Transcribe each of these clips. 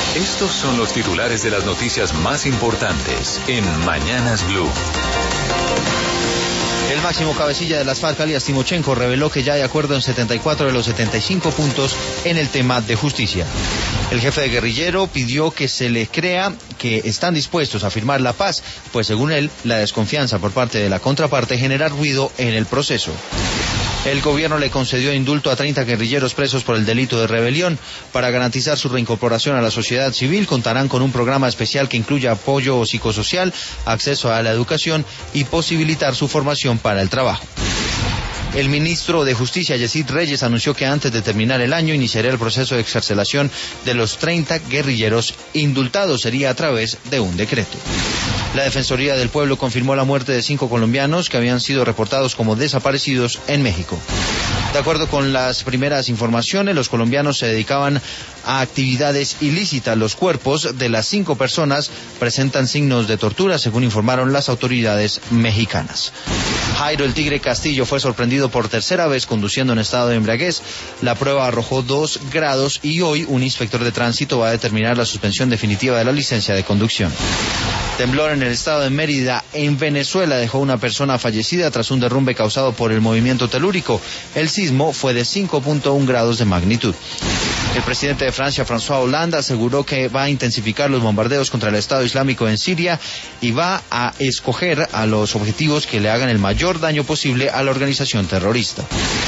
Estos son los titulares de las noticias más importantes en Mañanas Blue. El máximo cabecilla de las FARC, alias Timochenko, reveló que ya hay acuerdo en 74 de los 75 puntos en el tema de justicia. El jefe de guerrillero pidió que se le crea que están dispuestos a firmar la paz, pues según él, la desconfianza por parte de la contraparte genera ruido en el proceso. El gobierno le concedió indulto a 30 guerrilleros presos por el delito de rebelión. Para garantizar su reincorporación a la sociedad civil, contarán con un programa especial que incluya apoyo psicosocial, acceso a la educación y posibilitar su formación para el trabajo. El ministro de Justicia, Yesid Reyes, anunció que antes de terminar el año iniciaría el proceso de excarcelación de los 30 guerrilleros indultados. Sería a través de un decreto. La Defensoría del Pueblo confirmó la muerte de 5 colombianos que habían sido reportados como desaparecidos en México. De acuerdo con las primeras informaciones, los colombianos se dedicaban a actividades ilícitas. Los cuerpos de las 5 personas presentan signos de tortura, según informaron las autoridades mexicanas. Jairo el Tigre Castillo fue sorprendido por tercera vez conduciendo en estado de embriaguez. La prueba arrojó 2 grados y hoy un inspector de tránsito va a determinar la suspensión definitiva de la licencia de conducción. Temblor en el estado de Mérida, en Venezuela, dejó una persona fallecida tras un derrumbe causado por el movimiento telúrico. El sismo fue de 5.1 grados de magnitud. El presidente de Francia, François Hollande, aseguró que va a intensificar los bombardeos contra el Estado Islámico en Siria y va a escoger a los objetivos que le hagan el mayor daño posible a la organización terrorista.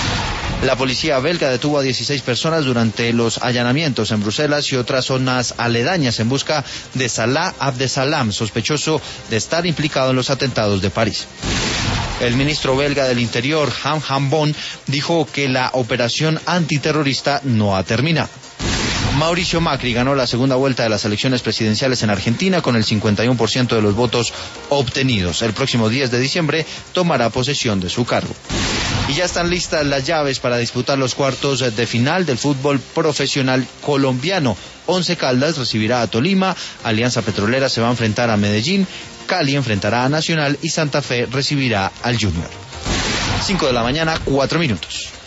La policía belga detuvo a 16 personas durante los allanamientos en Bruselas y otras zonas aledañas en busca de Salah Abdeslam, sospechoso de estar implicado en los atentados de París. El ministro belga del Interior, Han Hambon, dijo que la operación antiterrorista no ha terminado. Mauricio Macri ganó la segunda vuelta de las elecciones presidenciales en Argentina con el 51% de los votos obtenidos. El próximo 10 de diciembre tomará posesión de su cargo. Y ya están listas las llaves para disputar los cuartos de final del fútbol profesional colombiano. Once Caldas recibirá a Tolima, Alianza Petrolera se va a enfrentar a Medellín, Cali enfrentará a Nacional y Santa Fe recibirá al Junior. 5 de la mañana, 4 minutos.